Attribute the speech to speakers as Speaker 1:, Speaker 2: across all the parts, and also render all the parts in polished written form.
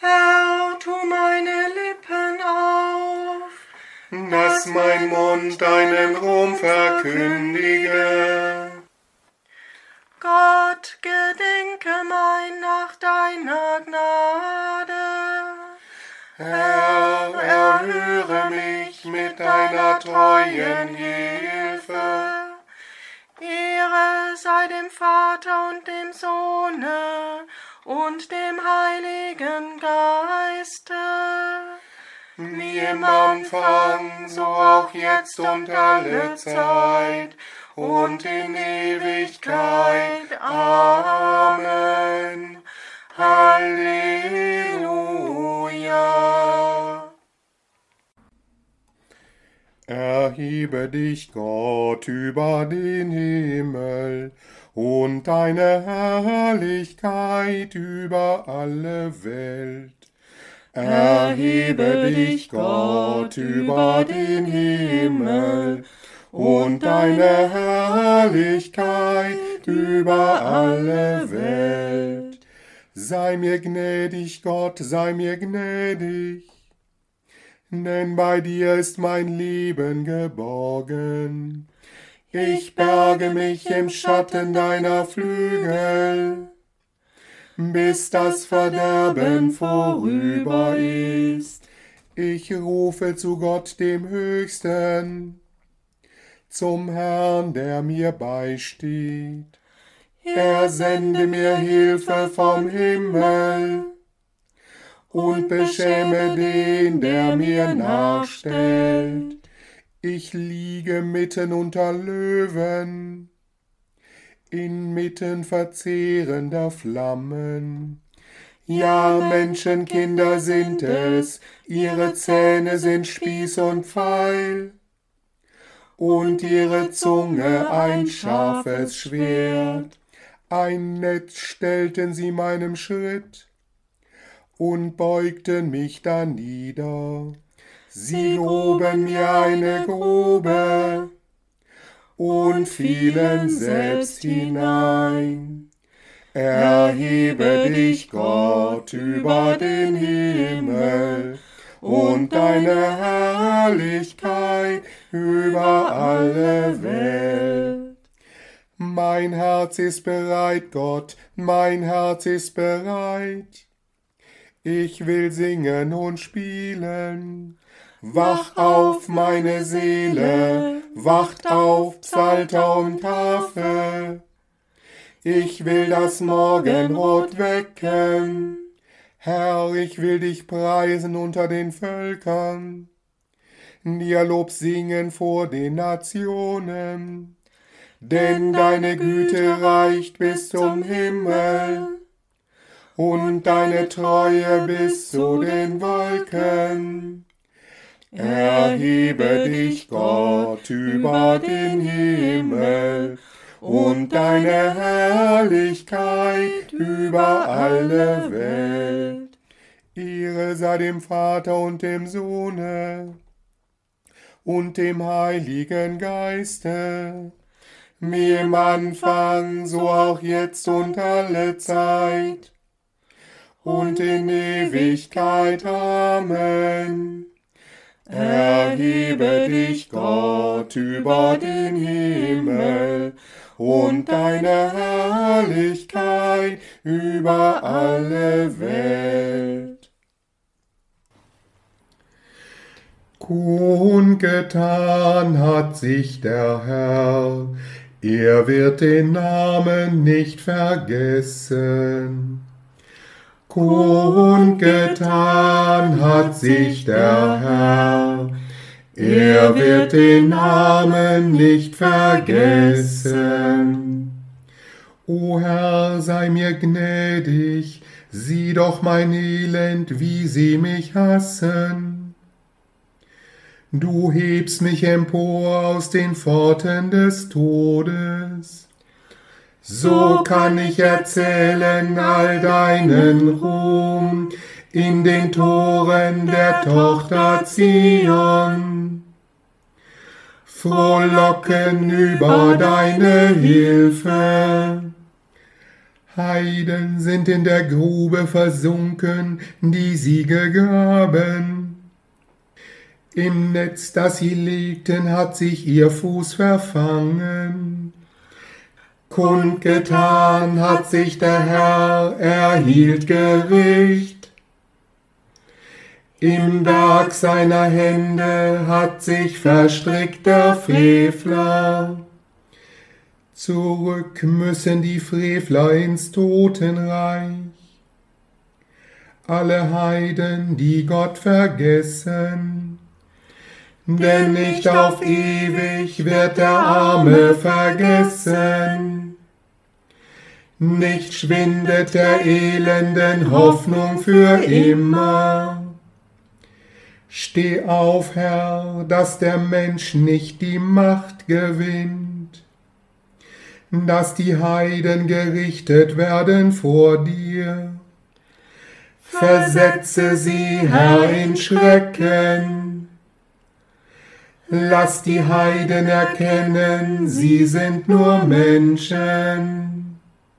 Speaker 1: Herr, tu meine Lippen auf,
Speaker 2: dass mein Mund deinen Ruhm verkündige.
Speaker 1: Gott, gedenke mein nach deiner Gnade.
Speaker 2: Herr, erhöre mich mit deiner treuen Hilfe.
Speaker 1: Ehre sei dem Vater und dem Sohne und dem Heiligen Geiste,
Speaker 2: Wie im Anfang, so auch jetzt und alle Zeit und in Ewigkeit. Amen. Halleluja. Erhebe dich, Gott, über den Himmel und deine Herrlichkeit über alle Welt. Erhebe dich, Gott, über den Himmel und deine Herrlichkeit über alle Welt. Sei mir gnädig, Gott, sei mir gnädig, denn bei dir ist mein Leben geborgen. Ich berge mich im Schatten deiner Flügel, bis das Verderben vorüber ist. Ich rufe zu Gott dem Höchsten, zum Herrn, der mir beisteht. Er sende mir Hilfe vom Himmel und beschäme den, der mir nachstellt. Ich liege mitten unter Löwen, inmitten verzehrender Flammen. Ja, Menschenkinder sind es, ihre Zähne sind Spieß und Pfeil, und ihre Zunge ein scharfes Schwert. Ein Netz stellten sie meinem Schritt und beugten mich danieder. Sie gruben mir eine Grube und fielen selbst hinein. Erhebe dich, Gott, über den Himmel und deine Herrlichkeit über alle Welt. Mein Herz ist bereit, Gott, mein Herz ist bereit. Ich will singen und spielen. Wach auf, meine Seele, wacht auf, Psalter und Harfe. Ich will das Morgenrot wecken. Herr, ich will dich preisen unter den Völkern, dir Lob singen vor den Nationen. Denn deine Güte reicht bis zum Himmel und deine Treue bis zu den Wolken. Erhebe dich, Gott, über den Himmel und deine Herrlichkeit über alle Welt. Ehre sei dem Vater und dem Sohne und dem Heiligen Geiste, wie im Anfang, so auch jetzt und alle Zeit und in Ewigkeit. Amen. Erhebe dich, Gott, über den Himmel und deine Herrlichkeit über alle Welt. Kundgetan hat sich der Herr, er wird den Namen nicht vergessen. Kundgetan hat sich der Herr, er wird den Namen nicht vergessen. O Herr, sei mir gnädig, sieh doch mein Elend, wie sie mich hassen. Du hebst mich empor aus den Pforten des Todes. So kann ich erzählen all deinen Ruhm in den Toren der Tochter Zion. Frohlocken über deine Hilfe. Heiden sind in der Grube versunken, die sie gegraben. Im Netz, das sie legten, hat sich ihr Fuß verfangen. Kundgetan hat sich der Herr, er hielt Gericht. Im Werk seiner Hände hat sich verstrickt der Frevler. Zurück müssen die Frevler ins Totenreich. Alle Heiden, die Gott vergessen, denn nicht auf ewig wird der Arme vergessen. Nicht schwindet der elenden Hoffnung für immer. Steh auf, Herr, dass der Mensch nicht die Macht gewinnt, dass die Heiden gerichtet werden vor dir. Versetze sie, Herr, in Schrecken. Lass die Heiden erkennen, sie sind nur Menschen.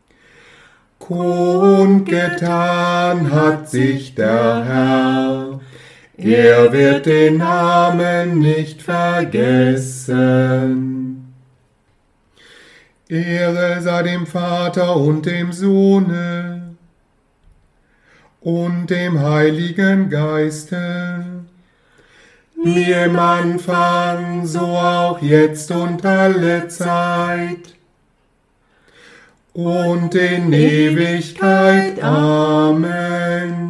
Speaker 2: Kundgetan hat sich der Herr, er wird den Namen nicht vergessen. Ehre sei dem Vater und dem Sohne und dem Heiligen Geiste, wie im Anfang, so auch jetzt und alle Zeit und in Ewigkeit. Amen.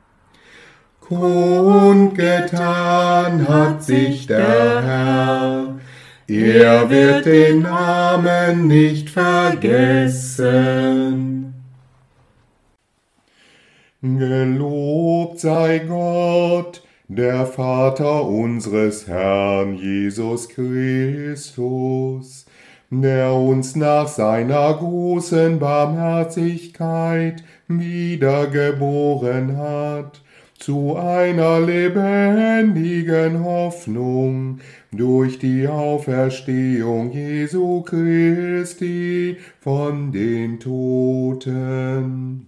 Speaker 2: Kundgetan hat sich der Herr, er wird den Namen nicht vergessen. Gelobt sei Gott, der Vater unseres Herrn Jesus Christus, der uns nach seiner großen Barmherzigkeit wiedergeboren hat, zu einer lebendigen Hoffnung durch die Auferstehung Jesu Christi von den Toten.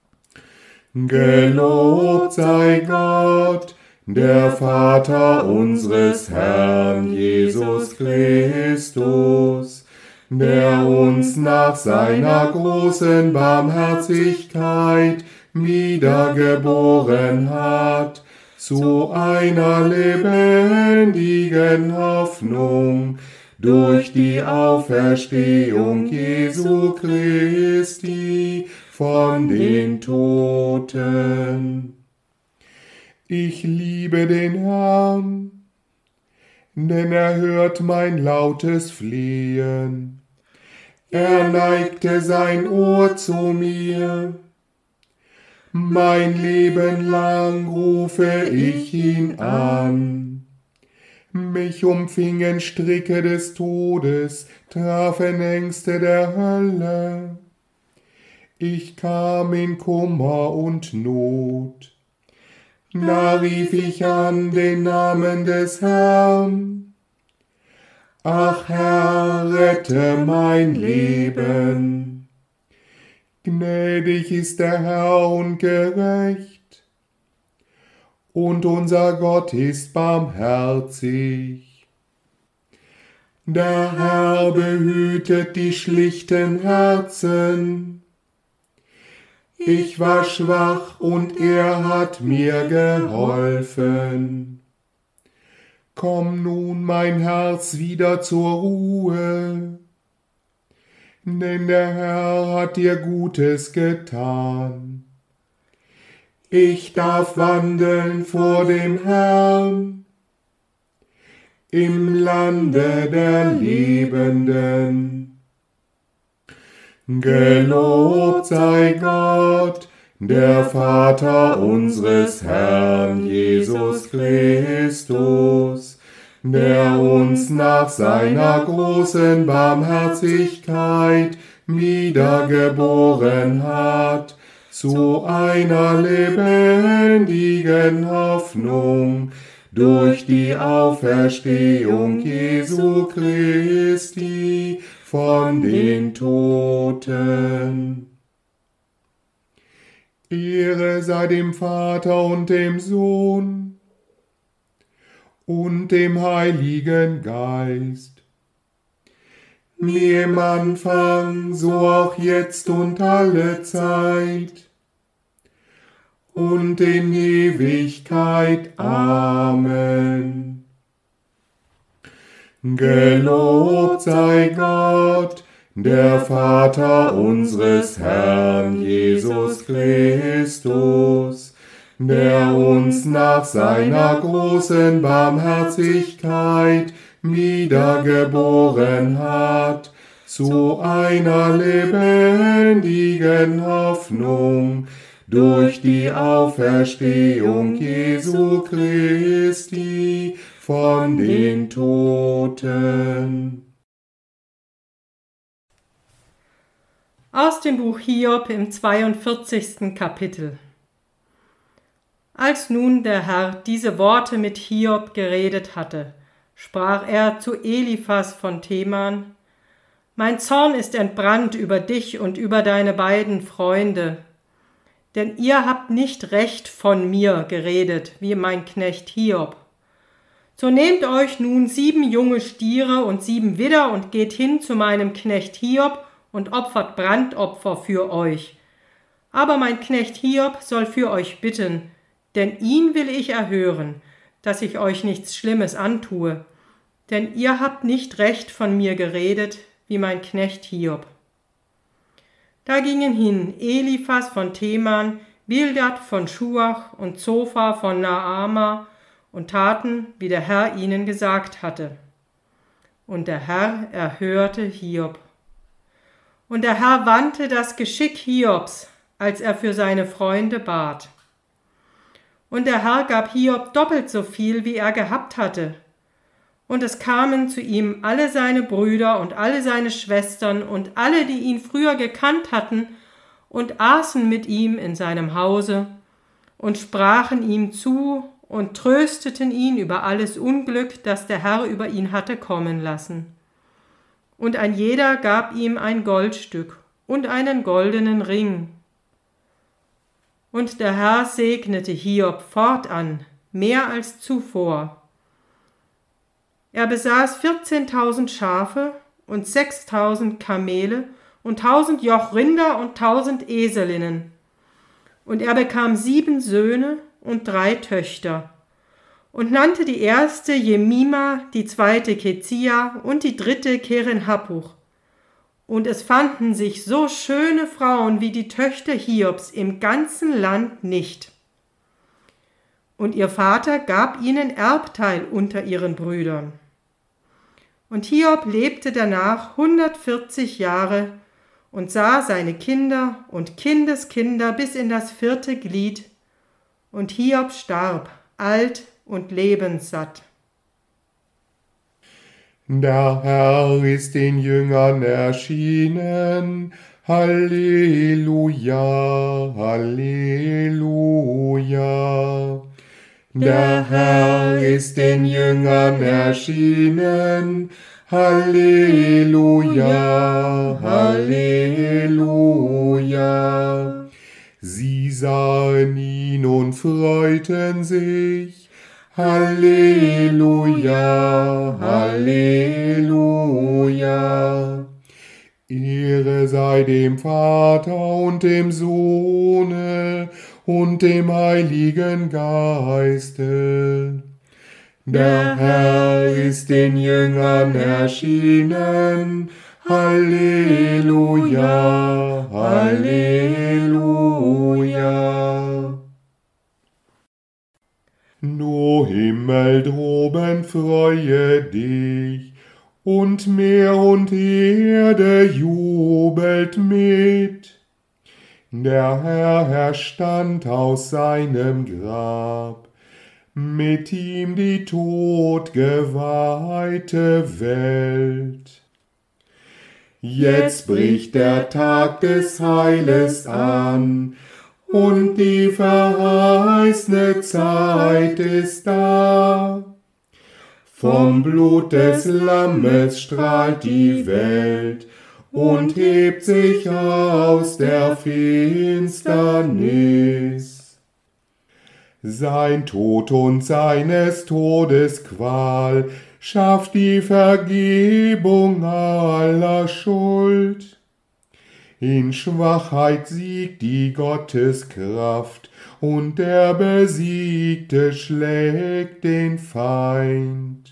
Speaker 2: Gelobt sei Gott, der Vater unseres Herrn Jesus Christus, der uns nach seiner großen Barmherzigkeit wiedergeboren hat, zu einer lebendigen Hoffnung durch die Auferstehung Jesu Christi von den Toten. Ich liebe den Herrn, denn er hört mein lautes Flehen. Er neigte sein Ohr zu mir. Mein Leben lang rufe ich ihn an. Mich umfingen Stricke des Todes, trafen Ängste der Hölle. Ich kam in Kummer und Not. Da rief ich an den Namen des Herrn. Ach Herr, rette mein Leben. Gnädig ist der Herr und gerecht, und unser Gott ist barmherzig. Der Herr behütet die schlichten Herzen. Ich war schwach und er hat mir geholfen. Komm nun, mein Herz, wieder zur Ruhe, denn der Herr hat dir Gutes getan. Ich darf wandeln vor dem Herrn im Lande der Lebenden. Gelobt sei Gott, der Vater unseres Herrn Jesus Christus, der uns nach seiner großen Barmherzigkeit wiedergeboren hat, zu einer lebendigen Hoffnung durch die Auferstehung Jesu Christi von den Toten. Ehre sei dem Vater und dem Sohn und dem Heiligen Geist, wie im Anfang, so auch jetzt und alle Zeit und in Ewigkeit. Amen. Gelobt sei Gott, der Vater unseres Herrn Jesus Christus, der uns nach seiner großen Barmherzigkeit wiedergeboren hat, zu einer lebendigen Hoffnung durch die Auferstehung Jesu Christi von den Toten.
Speaker 3: Aus dem Buch Hiob im 42. Kapitel. Als nun der Herr diese Worte mit Hiob geredet hatte, sprach er zu Eliphas von Teman: Mein Zorn ist entbrannt über dich und über deine beiden Freunde, denn ihr habt nicht recht von mir geredet, wie mein Knecht Hiob. So nehmt euch nun 7 junge Stiere und 7 Widder und geht hin zu meinem Knecht Hiob und opfert Brandopfer für euch. Aber mein Knecht Hiob soll für euch bitten, denn ihn will ich erhören, dass ich euch nichts Schlimmes antue, denn ihr habt nicht recht von mir geredet, wie mein Knecht Hiob. Da gingen hin Eliphas von Teman, Bildad von Schuach und Zophar von Naama und taten, wie der Herr ihnen gesagt hatte. Und der Herr erhörte Hiob. Und der Herr wandte das Geschick Hiobs, als er für seine Freunde bat. Und der Herr gab Hiob doppelt so viel, wie er gehabt hatte. Und es kamen zu ihm alle seine Brüder und alle seine Schwestern und alle, die ihn früher gekannt hatten, und aßen mit ihm in seinem Hause und sprachen ihm zu und trösteten ihn über alles Unglück, das der Herr über ihn hatte kommen lassen. Und ein jeder gab ihm ein Goldstück und einen goldenen Ring. Und der Herr segnete Hiob fortan, mehr als zuvor. Er besaß 14.000 Schafe und 6.000 Kamele und 1.000 Joch Rinder und 1.000 Eselinnen. Und er bekam 7 Söhne und 3 Töchter und nannte die erste Jemima, die zweite Kezia und die dritte Keren-Happuch. Und es fanden sich so schöne Frauen wie die Töchter Hiobs im ganzen Land nicht. Und ihr Vater gab ihnen Erbteil unter ihren Brüdern. Und Hiob lebte danach 140 Jahre und sah seine Kinder und Kindeskinder bis in das 4. Glied. Und Hiob starb, alt und lebenssatt.
Speaker 2: Der Herr ist den Jüngern erschienen. Halleluja, Halleluja. Der Herr ist den Jüngern erschienen. Halleluja, Halleluja. Sie sahen ihn und freuten sich. Halleluja, Halleluja. Ehre sei dem Vater und dem Sohne und dem Heiligen Geiste. Der Herr ist den Jüngern erschienen. Halleluja, Halleluja. Du Himmel droben, freue dich, und Meer und Erde jubelt mit. Der Herr erstand aus seinem Grab, mit ihm die todgeweihte Welt. Jetzt bricht der Tag des Heiles an, und die verheißene Zeit ist da. Vom Blut des Lammes strahlt die Welt, und hebt sich aus der Finsternis. Sein Tod und seines Todes Qual schafft die Vergebung aller Schuld. In Schwachheit siegt die Gotteskraft, und der Besiegte schlägt den Feind.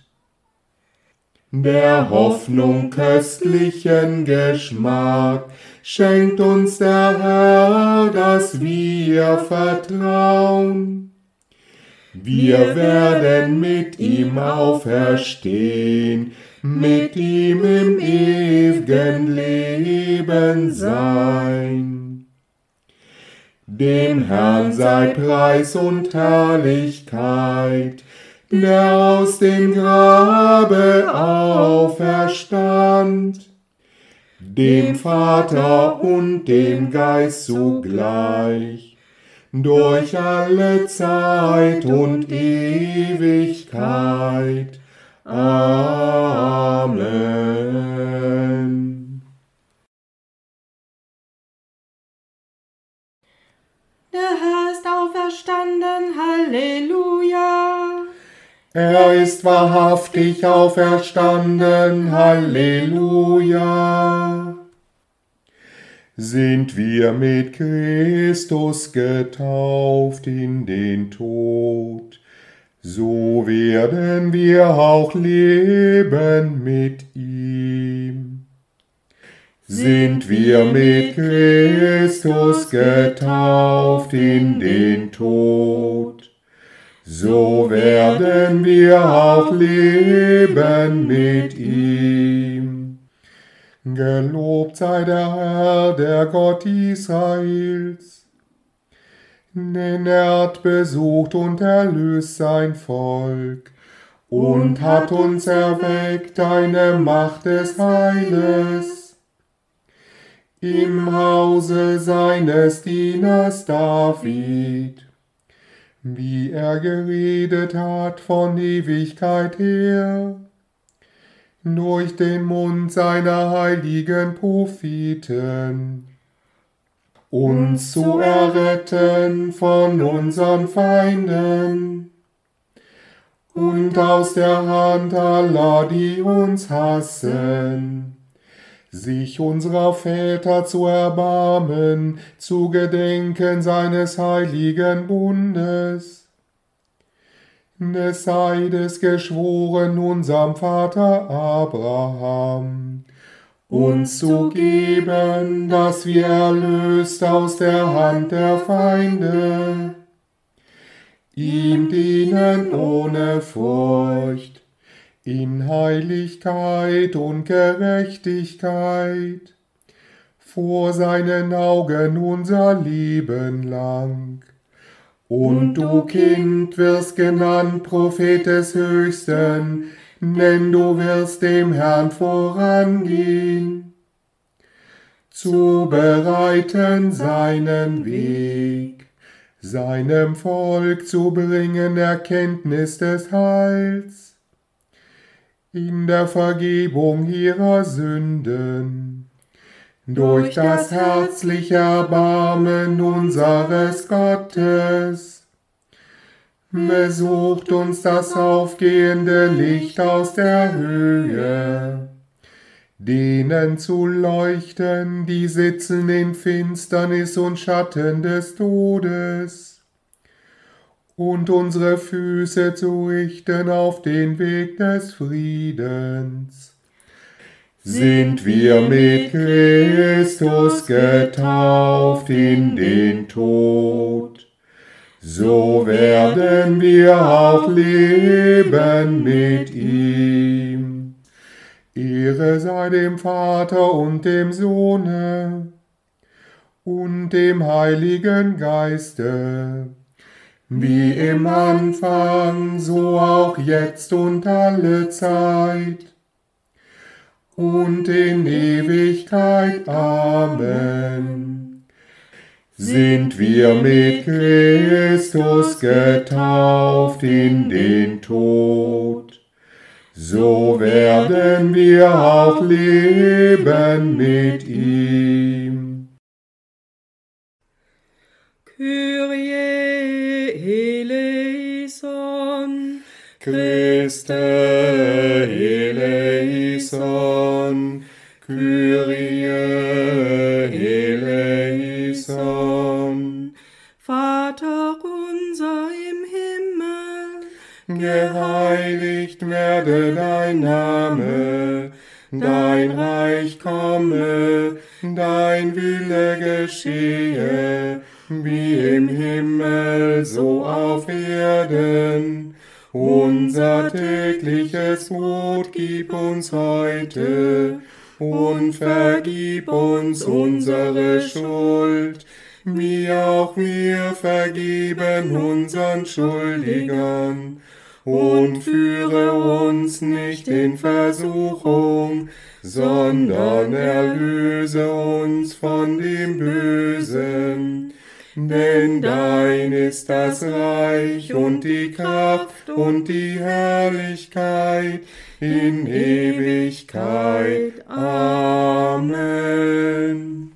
Speaker 2: Der Hoffnung köstlichen Geschmack schenkt uns der Herr, dass wir vertrauen. Wir werden mit ihm auferstehen, mit ihm im ewigen Leben sein. Dem Herrn sei Preis und Herrlichkeit, der aus dem Grabe auferstand, dem Vater und dem Geist zugleich, durch alle Zeit und Ewigkeit. Amen.
Speaker 3: Der Herr ist auferstanden, Halleluja.
Speaker 2: Er ist wahrhaftig auferstanden, Halleluja. Sind wir mit Christus getauft in den Tod, so werden wir auch leben mit ihm. Sind wir mit Christus getauft in den Tod, so werden wir auch leben mit ihm. Gelobt sei der Herr, der Gott Israels, denn er hat besucht und erlöst sein Volk und hat uns erweckt eine Macht des Heiles im Hause seines Dieners David, wie er geredet hat von Ewigkeit her, durch den Mund seiner heiligen Propheten, uns zu erretten von unseren Feinden und aus der Hand aller, die uns hassen, sich unserer Väter zu erbarmen, zu gedenken seines heiligen Bundes, des Eides geschworen unserem Vater Abraham, uns zu geben, dass wir erlöst aus der Hand der Feinde, ihm dienen ohne Furcht, in Heiligkeit und Gerechtigkeit, vor seinen Augen unser Leben lang. Und du, Kind, wirst genannt Prophet des Höchsten, denn du wirst dem Herrn vorangehen, zu bereiten seinen Weg, seinem Volk zu bringen Erkenntnis des Heils, in der Vergebung ihrer Sünden, durch das herzliche Erbarmen unseres Gottes. Besucht uns das aufgehende Licht aus der Höhe, denen zu leuchten, die sitzen in Finsternis und Schatten des Todes, und unsere Füße zu richten auf den Weg des Friedens. Sind wir mit Christus getauft in den Tod, so werden wir auch leben mit ihm. Ehre sei dem Vater und dem Sohne und dem Heiligen Geiste, wie im Anfang, so auch jetzt und alle Zeit und in Ewigkeit. Amen. Sind wir mit Christus getauft in den Tod, so werden wir auch leben mit ihm.
Speaker 3: Kyrie eleison,
Speaker 2: Christe eleison, Kyrie eleison.
Speaker 3: Vater unser im Himmel,
Speaker 2: Geheiligt werde dein Name, dein Reich komme, dein Wille geschehe, wie im Himmel, so auf Erden. Unser tägliches Brot gib uns heute und vergib uns unsere Schuld, wie auch wir vergeben unseren Schuldigern. Und führe uns nicht in Versuchung, sondern erlöse uns von dem Bösen. Denn dein ist das Reich und die Kraft und die Herrlichkeit in Ewigkeit. Amen.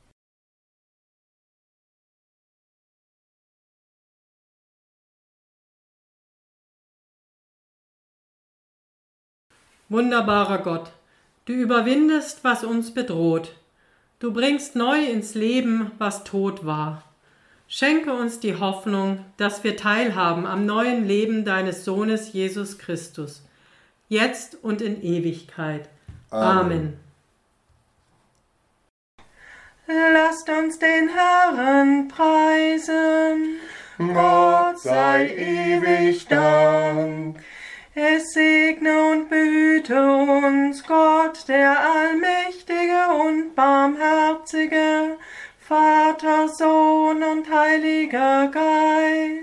Speaker 3: Wunderbarer Gott, du überwindest, was uns bedroht. Du bringst neu ins Leben, was tot war. Schenke uns die Hoffnung, dass wir teilhaben am neuen Leben deines Sohnes Jesus Christus, jetzt und in Ewigkeit. Amen.
Speaker 1: Lasst uns den Herrn preisen.
Speaker 2: Gott sei ewig Dank.
Speaker 1: Es segne und behüte uns Gott, der Allmächtige und Barmherzige, Vater, Sohn und Heiliger Geist.